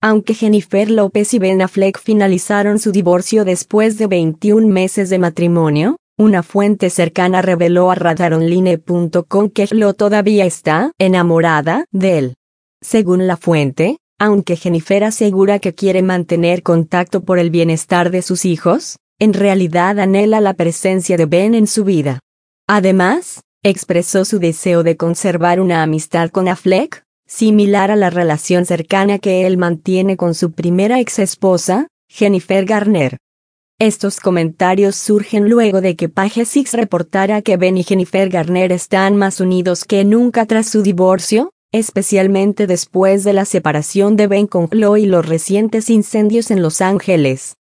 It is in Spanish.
Aunque Jennifer López y Ben Affleck finalizaron su divorcio después de 21 meses de matrimonio, una fuente cercana reveló a radaronline.com que Lo todavía está enamorada de él. Según la fuente, aunque Jennifer asegura que quiere mantener contacto por el bienestar de sus hijos, en realidad anhela la presencia de Ben en su vida. Además, expresó su deseo de conservar una amistad con Affleck, similar a la relación cercana que él mantiene con su primera ex-esposa, Jennifer Garner. Estos comentarios surgen luego de que Page Six reportara que Ben y Jennifer Garner están más unidos que nunca tras su divorcio, especialmente después de la separación de Ben con Khloe y los recientes incendios en Los Ángeles.